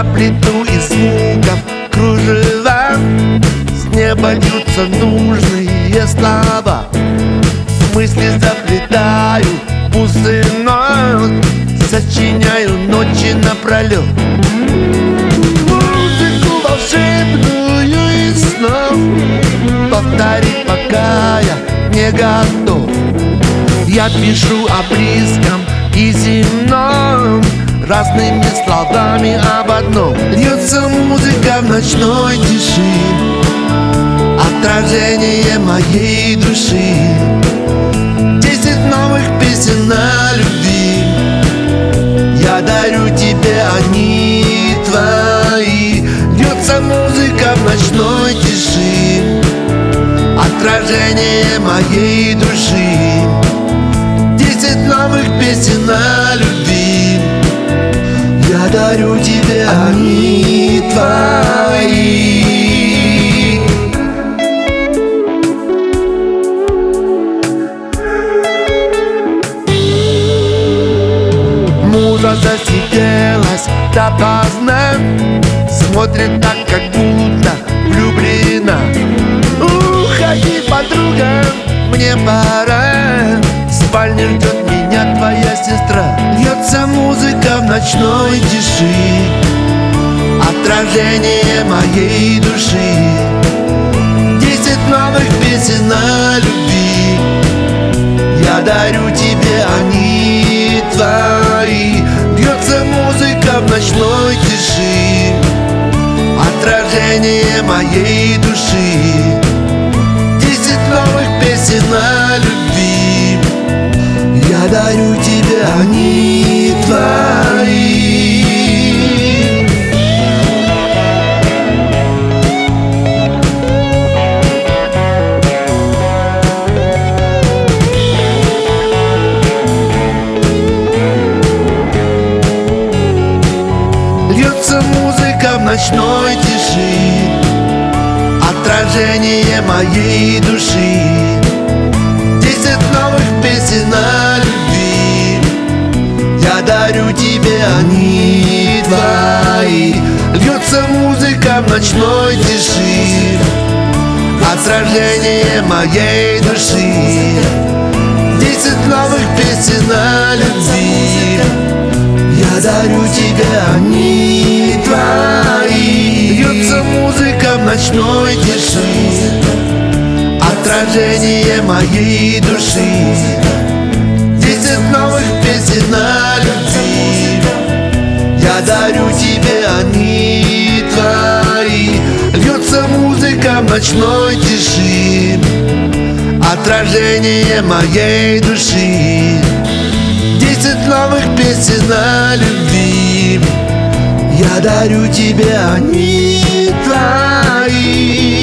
Я плету из звуков кружева, с неба льются нужные слова. Мысли заплетаю пустый нот, сочиняю ночи напролет. Музыку волшебную из снов повторить, пока я не готов. Я пишу о близком и земном, разными словами об одном. Льется музыка в ночной тиши, отражение моей души. 10 новых песен о любви я дарю тебе, они твои. Льется музыка в ночной тиши, отражение моей души. 10 новых песен о любви я дарю тебе, они твои. Муза засиделась допоздна, смотрит так, как будто влюблена. Уходи, подруга, мне пора, в спальне ждет меня твоя сестра. Льется музыка в ночной тиши, отражение моей души. 10 новых песен о любви я дарю тебе, они твои. Льется музыка в ночной тиши, отражение моей души. 10 новых песен о любви я дарю тебе, они твои. Льется музыка в ночной тиши, отражение моей души. 10 новых песен о любви я дарю тебе, они твои. Льется музыка в ночной тиши, отражение моей души. 10 новых песен о любви я дарю тебе, они твои. Льется музыка в ночной тиши, отражение моей души. 10 новых песен о любви я дарю тебе, они твои. Льется музыка в ночной тиши, отражение моей души. 10 новых песен о любви я дарю тебе, они твои.